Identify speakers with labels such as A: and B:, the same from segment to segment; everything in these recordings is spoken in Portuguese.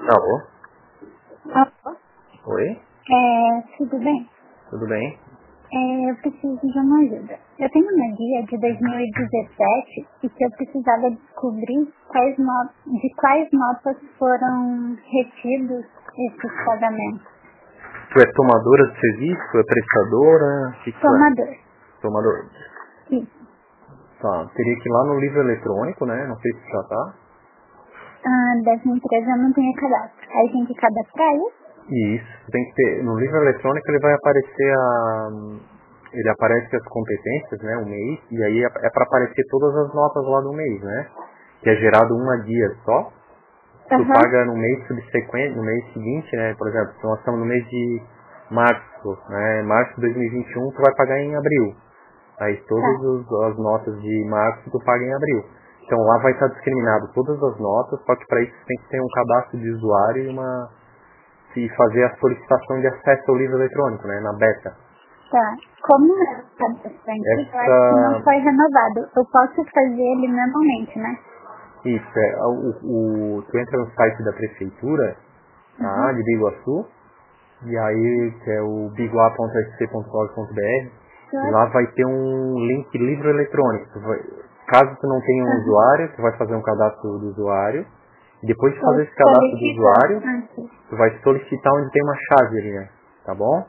A: Alô?
B: Alô?
A: Oi?
B: Tudo bem?
A: Tudo bem?
B: Eu preciso de uma ajuda. Eu tenho uma guia de 2017 e que eu precisava descobrir de quais notas foram retidos esses pagamentos.
A: Tu é tomadora de serviço? É prestadora? O que tu é?
B: Tomador.
A: Tomador.
B: Isso.
A: Tá, teria que ir lá no livro eletrônico, né? Não sei se já tá.
B: Dessa empresa eu não tenho cadastro. Aí tem que cadastrar isso?
A: Isso, tem que ter. No livro eletrônico ele vai aparecer ele aparece as competências, né? O mês, e aí é para aparecer todas as notas lá do mês, né? Que é gerado uma guia só. Tu paga no mês subsequente, no mês seguinte, né? Por exemplo, se nós estamos no mês de março, né? Março de 2021, tu vai pagar em abril. Aí todas as notas de março tu paga em abril. Então lá vai estar discriminado todas as notas, só que para isso tem que ter um cadastro de usuário e fazer a solicitação de acesso ao livro eletrônico, né? Na beta.
B: Tá. Como é o cadastro antigo, eu acho que não foi renovado. Eu posso fazer ele normalmente, né?
A: Isso, tu entra no site da prefeitura, tá, de Biguaçu, e aí que é o biguá.sc.gov.br, e lá vai ter um link livro eletrônico. Caso tu não tenha um usuário, tu vai fazer um cadastro do usuário, e depois de fazer esse cadastro do usuário, tu vai solicitar onde tem uma chave ali, né? Tá bom?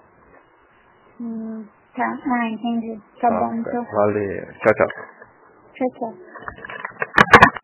B: Tá. Entendi. Tá bom, então.
A: Valeu. Tchau, tchau.
B: Tchau, tchau.